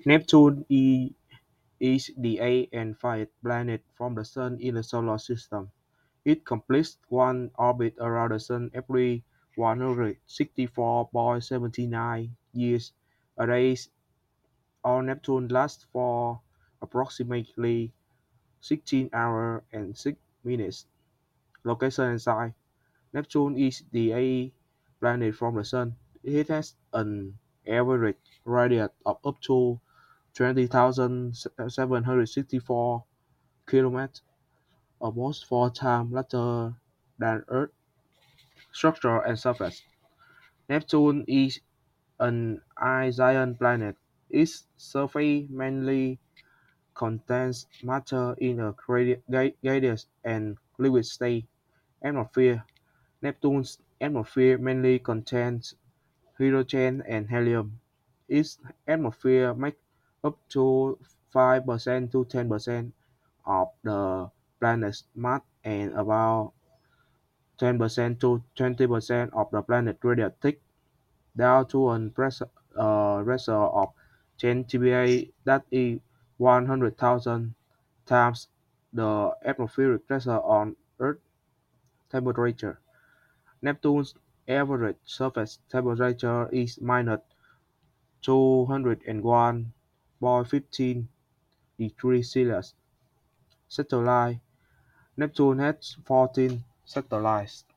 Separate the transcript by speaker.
Speaker 1: Neptune is the eighth and fifth planet from the Sun in the Solar System. It completes one orbit around the Sun every 164.79 years. A race on Neptune lasts for approximately 16 hours and 6 minutes. Location and size: Neptune is the eighth planet from the Sun. It has an average radius of up to 20,764 kilometers, almost four times larger than Earth. Structure and surface: Neptune is an ice giant planet. Its surface mainly contains matter in a gaseous and liquid state. Atmosphere: Neptune's atmosphere mainly contains hydrogen and helium. Its atmosphere makes up to 5% to 10% of the planet's mass and about 10% to 20% of the planet's radiative down to a pressure of 10 TPa, that is 100,000 times the atmospheric pressure on Earth. Temperature: Neptune's average surface temperature is minus 201.15 degrees Celsius. Satellite: Neptune has 14 satellites.